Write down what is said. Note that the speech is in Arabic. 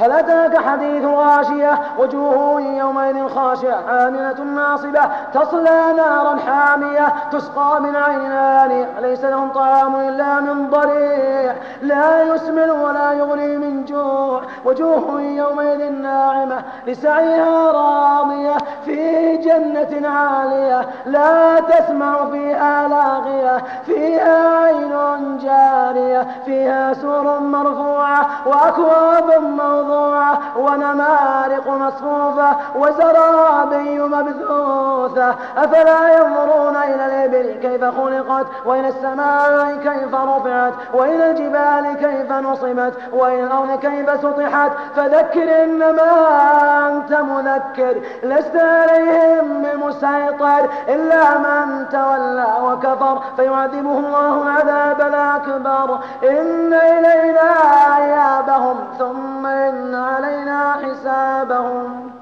هل أتاك حديث غاشية وجوه يومئذ خاشعة عاملة ناصبة تصلى نارا حامية تسقى من عين آنية ليس لهم طعام إلا من ضريع لا يسمن ولا يغني من جوع وجوه يومئذ ناعمة لسعيها راضية في جنة عالية لا تسمع فيها لاغية فيها عين جارية فيها سور مرفوعة وأكواب موضوعة ونمارق مصفوفة وزرابي مبثوثة أفلا ينظرون إلى الإبل كيف خلقت وإلى السماء كيف رفعت وإلى الجبال كيف نصبت وإلى الأرض كيف سطحت فذكر إنما أنت مذكر لست عليهم بمسيطر إلا من تولى وكفر فيعذبه الله العذاب الأكبر إن إلينا إيابهم ثم إن علينا حسابهم.